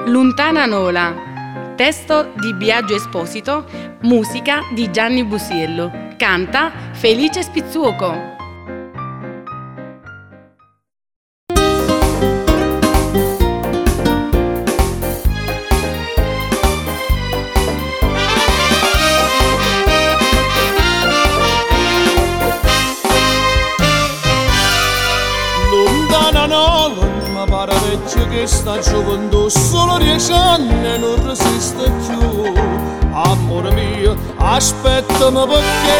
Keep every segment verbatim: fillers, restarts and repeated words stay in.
Lontana Nola, testo di Biagio Esposito, musica di Gianni Busiello, canta Felice Spizzuoco. Lontana Nola, ma pare vecchio che sta gioventù solo dieci anni non resiste più. Amore mio, aspettami perché,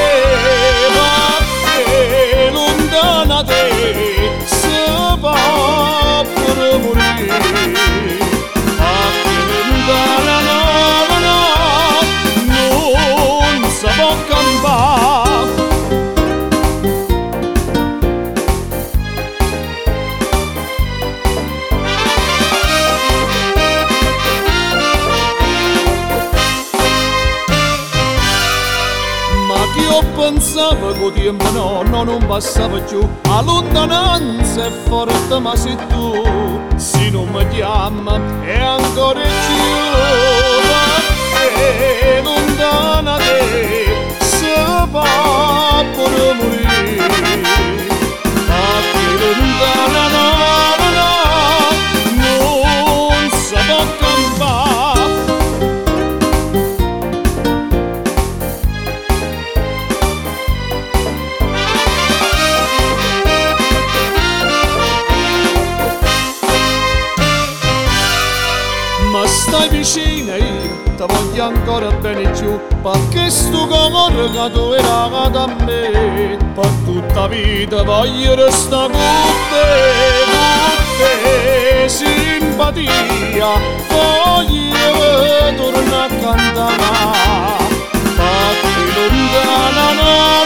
perché lontana te si va pure morire. Perché lontana Nola, non si può campare. Io pensavo che il tempo no, no, non passava più. A lontananza è forte ma sei tu. Se non mi chiama è ancora più. Perché lontana te si va pure morire. Perché lontana no, no, non si può campare. Ma stai vicina io, ti voglio ancora bene più, perché sto cuore che tu era da me, per tutta vita voglio restare con te, con te, simpatia, voglio tornare a cantare, perché lontana no.